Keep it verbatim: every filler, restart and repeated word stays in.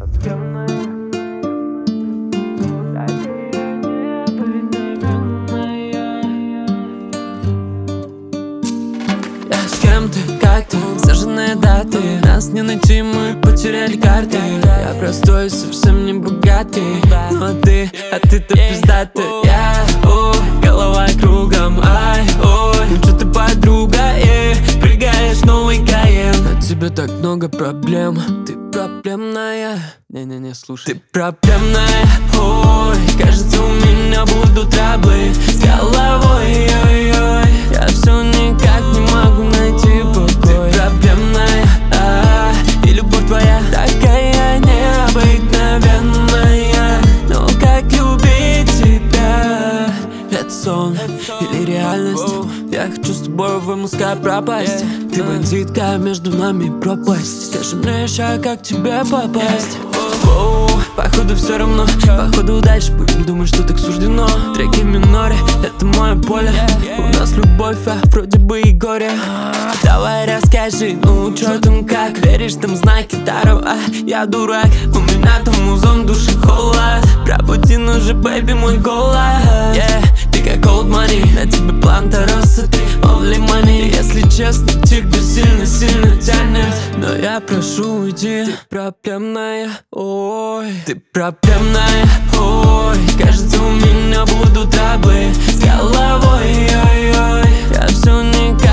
Я с кем-то, как ты, зажженные даты. Нас не найти, мы потеряли карты. Я простой, совсем не богатый, но ты, а ты-то пиздатый. Я, ой, голова кругом, ай, ой, ну чё ты, подруга, эй, прыгаешь новый Каен. На тебе так много проблем, ты проблемная. Не-не-не, слушай. Ты проблемная, ой, кажется, у меня будут траблы с головой, ой-ой. Я все никак не могу найти покой. Ты проблемная, а, и любовь твоя такая необыкновенная. Но как любить тебя? Это сон или реальность? Я хочу с тобой в мозга пропасть. Ты бандитка, между нами пропасть. Скажи мне еще, как к тебе попасть? Оу, походу все равно, походу дальше будем думать, что так суждено. Треки в миноре, это мое поле. У нас любовь, а вроде бы и горе. Давай расскажи, ну чё там как? Веришь, там знаки Таро, а я дурак. У меня там музон, души холод. Пробуди, ну же, бэйби, мой голос. Yeah, ты как old money, на тебе план-то роса, ты only money. Если честно, тебя сильно-сильно тянет, но я прошу, уйди. Ты проблемная, ой, ты проблемная, ой. Кажется, у меня будут траблы с головой, ой-ой. Я все никак